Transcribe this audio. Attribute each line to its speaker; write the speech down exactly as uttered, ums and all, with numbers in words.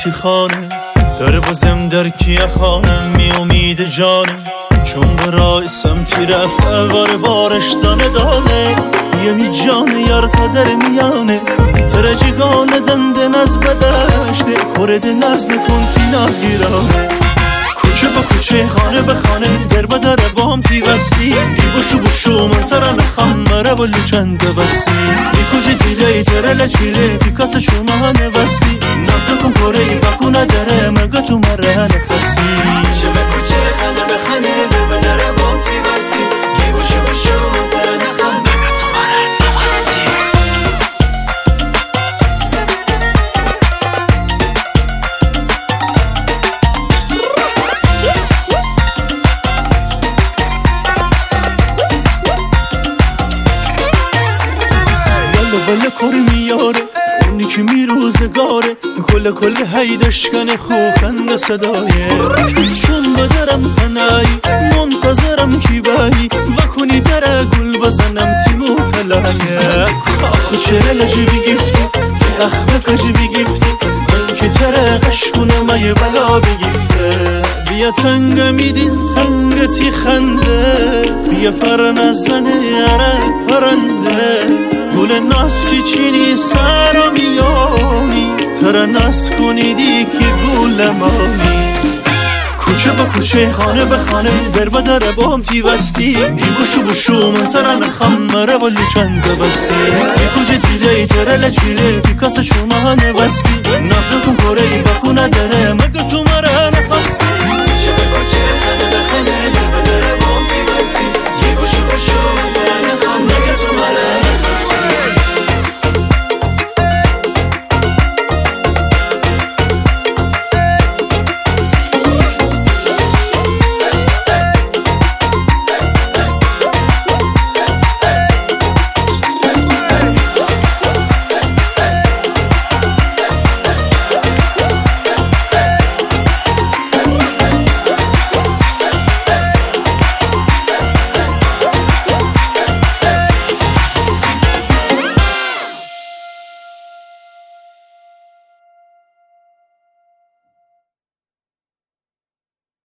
Speaker 1: تی خانه داره بازم در کیه خانم می امید جانه چون برای سمتی رفت وار وارش دانه دانه یه می جانه یار تا در میانه ترجگانه دنده نز بدشته کرده نز نکنتی نز گیرانه کوچه با کوچه خانه به خانه در با در با هم تی وستی بی بوشو بوشو من ترا نخم مره بلو چند بستی بی کجه دیره تره لچیره تی کاسه چومه هنه وستی نفت کن کره ای بکو نداره مگه تو مره هنه خستی کوچه با کوچه خانه به خانه در با در با هم تی وستی بی بوشو بوشو من ترا نخم مگه تو مره نوستی بله کاری میاره اونی که میروزگاره کل کل هیدشکن خوخند صدایه چون بدرم تنایی منتظرم کی بایی و کنی در گل بزنم تیمو تلایه آخو چه لجی بگیفتی تی اخمه کجی بگیفتی من که ترقش کنم ای بلا بگیفته بیا تنگ میدین تنگ تی خنده بیا پر نزنه یاره پرنده گل ناس که چینی سر میانی تر ناس کنیدی که گل مانی کوچه با کوچه خانه به خانه در با در با هم تی وستی بی بوشو بوشو من تر نخم مره بلو چند بستی بی کجه دیده ای تر لچیره تی کاسه چومه هنه وستی نفت کن کره ای بکو نداره مگه تو مره نخستی